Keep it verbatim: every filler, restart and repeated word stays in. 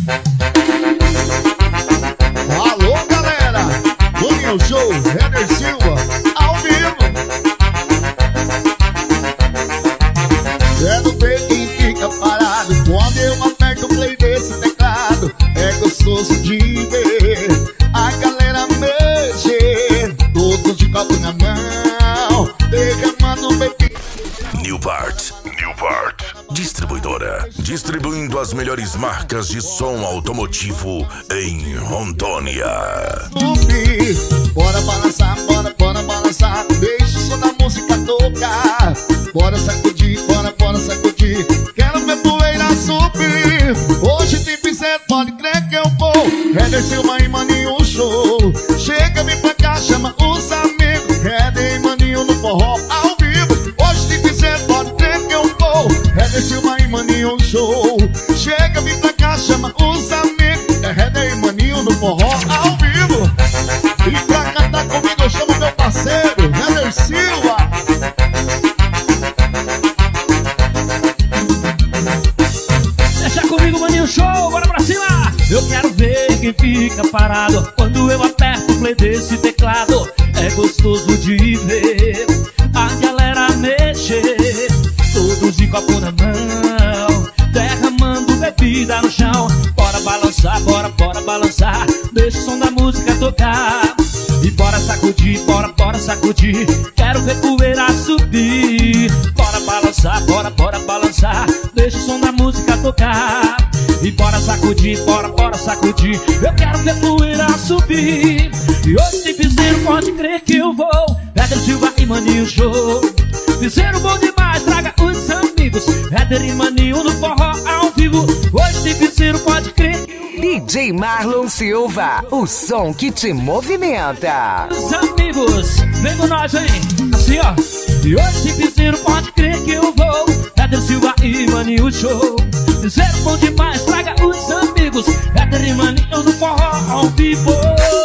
Alô, galera, Maninho Show, Éder Silva, ao vivo. É no peito quem fica parado quando eu aperto o play desse teclado. É gostoso de ver a galera mexer, todos de copo na mão, derramando bebida. Newpart, Newpart, distribuidora, distribuindo as melhores marcas de som automotivo em Rondônia. Subir, bora balançar, bora, bora balançar, deixa o som da música tocar. Bora sacudir, bora, bora sacudir, quero ver poeira subir. Hoje tem pincel, pode crer que eu vou. Éder Silva e Maninho Show, chega, vem pra cá, chama os amigos. Éder e Maninho no forró ao vivo. Hoje tem pincel, pode crer que eu vou. Éder Silva e Maninho Show, chega, vem pra cá, chama os amigos. É Éder e Maninho no forró ao vivo. E pra cantar comigo eu chamo meu parceiro Éder Silva. Deixa comigo, Maninho Show, bora pra cima! Eu quero ver quem fica parado quando eu aperto o play desse teclado. É gostoso de ver a galera mexer, todos de copo na mão, derramando bebida no chão. Bora balançar, bora, bora balançar, deixa o som da música tocar. E bora sacudir, bora, bora sacudir, quero ver poeira subir. Bora balançar, bora, bora balançar, deixa o som da música tocar. E bora sacudir, bora, bora sacudir, eu quero ver poeira subir. E hoje tem piseiro, pode crer que eu vou. Éder Silva e Maninho Show, piseiro bom demais, traga os amigos. Éder e Maninho no forró ao vivo. Hoje tem piseiro, pode crer que eu vou. D J Marlon Silva, o som que te movimenta. Os amigos, vem com nós, hein? Assim, ó. E hoje tem piseiro, pode crer que eu vou. Éder Silva e Maninho Show, piseiro bom demais, traga os amigos. Éder e Maninho no forró ao vivo.